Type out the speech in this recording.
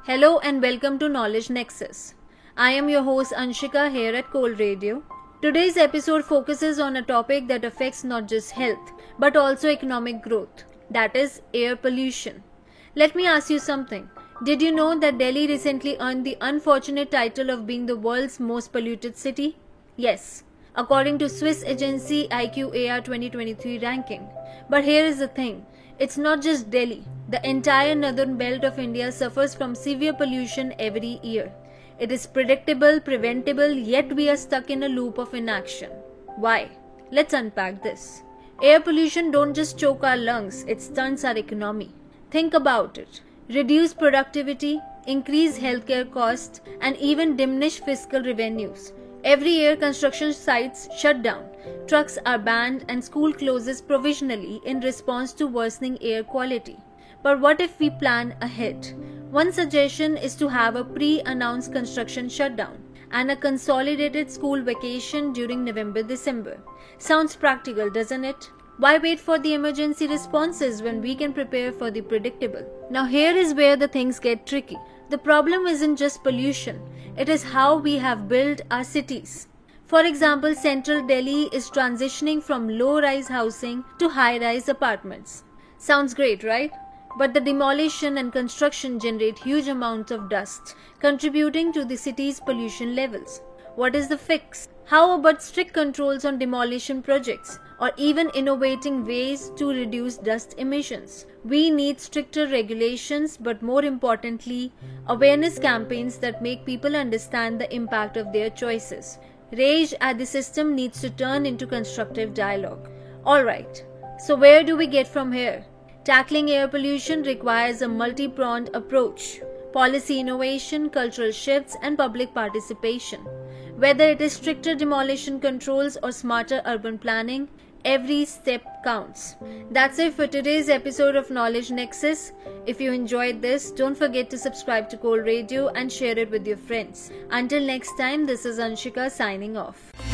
Hello and welcome to Knowledge Nexus. I am your host Anshika here at Cold Radio. Today's episode focuses on a topic that affects not just health but also economic growth, that is air pollution. Let me ask you something. Did you know that Delhi recently earned the unfortunate title of being the world's most polluted city? Yes, according to Swiss agency IQAR 2023 ranking. But here is the thing. It's not just Delhi. The entire northern belt of India suffers from severe pollution every year. It is predictable, preventable, yet we are stuck in a loop of inaction. Why? Let's unpack this. Air pollution don't just choke our lungs, it stunts our economy. Think about it. Reduce productivity, increase healthcare costs, and even diminish fiscal revenues. Every year, construction sites shut down, trucks are banned, and school closes provisionally in response to worsening air quality. But what if we plan ahead? One suggestion is to have a pre-announced construction shutdown and a consolidated school vacation during November-December. Sounds practical, doesn't it? Why wait for the emergency responses when we can prepare for the predictable? Now here is where the things get tricky. The problem isn't just pollution, it is how we have built our cities. For example, central Delhi is transitioning from low-rise housing to high-rise apartments. Sounds great, right? But the demolition and construction generate huge amounts of dust, contributing to the city's pollution levels. What is the fix? How about strict controls on demolition projects, or even innovating ways to reduce dust emissions? We need stricter regulations, but more importantly, awareness campaigns that make people understand the impact of their choices. Rage at the system needs to turn into constructive dialogue. Alright, so where do we get from here? Tackling air pollution requires a multi-pronged approach. Policy innovation, cultural shifts, and public participation. Whether it is stricter demolition controls or smarter urban planning, every step counts. That's it for today's episode of Knowledge Nexus. If you enjoyed this, don't forget to subscribe to Cold Radio and share it with your friends. Until next time, this is Anshika signing off.